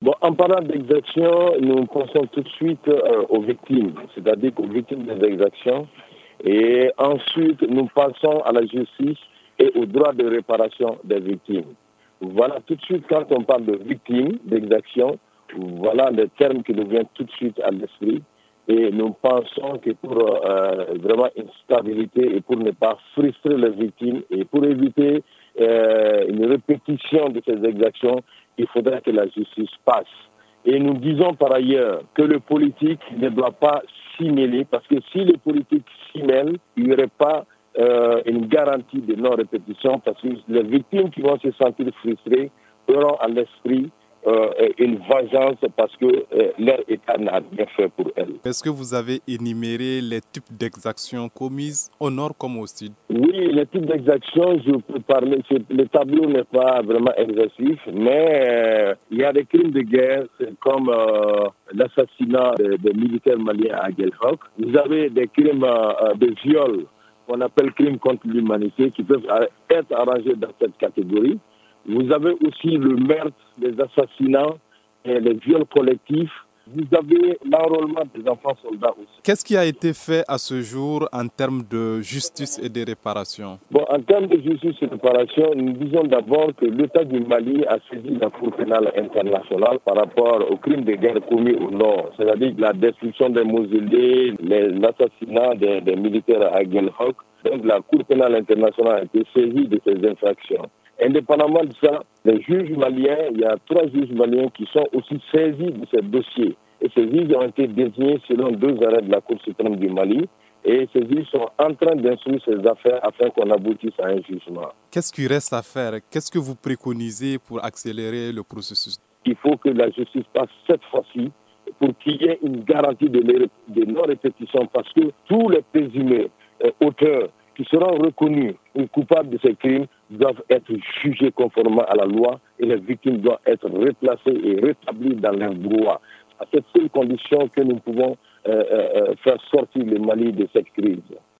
Bon, en parlant d'exactions, nous pensons tout de suite aux victimes, c'est-à-dire aux victimes des exactions. Et ensuite, nous passons à la justice et au droit de réparation des victimes. Voilà, tout de suite, quand on parle de victimes, d'exactions, voilà les termes qui nous viennent tout de suite à l'esprit. Et nous pensons que pour vraiment une stabilité et pour ne pas frustrer les victimes et pour éviter une répétition de ces exactions, il faudrait que la justice passe. Et nous disons par ailleurs que le politique ne doit pas s'y mêler, parce que si le politique s'y mêle, il n'y aurait pas une garantie de non-répétition, parce que les victimes qui vont se sentir frustrées auront à l'esprit une vengeance parce que leur État n'a rien fait pour elles. Est-ce que vous avez énuméré les types d'exactions commises au nord comme au sud? Oui, les types d'exactions, je peux parler, le tableau n'est pas vraiment exhaustif, mais il y a des crimes de guerre, comme l'assassinat des militaires maliens à Guelhok. Vous avez des crimes de viol, qu'on appelle crimes contre l'humanité, qui peuvent être arrangés dans cette catégorie. Vous avez aussi le meurtre, les assassinats et les viols collectifs. Vous avez l'enrôlement des enfants soldats aussi. Qu'est-ce qui a été fait à ce jour en termes de justice et de réparation? Bon, en termes de justice et de réparation, nous disons d'abord que l'État du Mali a saisi la Cour pénale internationale par rapport aux crimes de guerre commis au nord, c'est-à-dire la destruction des mausolées, l'assassinat des militaires à Guelhok. Donc la Cour pénale internationale a été saisie de ces infractions. Indépendamment de ça, les juges maliens, il y a 3 juges maliens qui sont aussi saisis de ces dossiers. Et ces juges ont été désignés selon 2 arrêts de la Cour suprême du Mali. Et ces juges sont en train d'instruire ces affaires afin qu'on aboutisse à un jugement. Qu'est-ce qu'il reste à faire? Qu'est-ce que vous préconisez pour accélérer le processus? Il faut que la justice passe cette fois-ci pour qu'il y ait une garantie de non-répétition, parce que tous les présumés auteurs qui seront reconnus coupables de ces crimes doivent être jugés conformément à la loi et les victimes doivent être replacées et rétablies dans leurs droits. À cette seule condition que nous pouvons faire sortir le Mali de cette crise.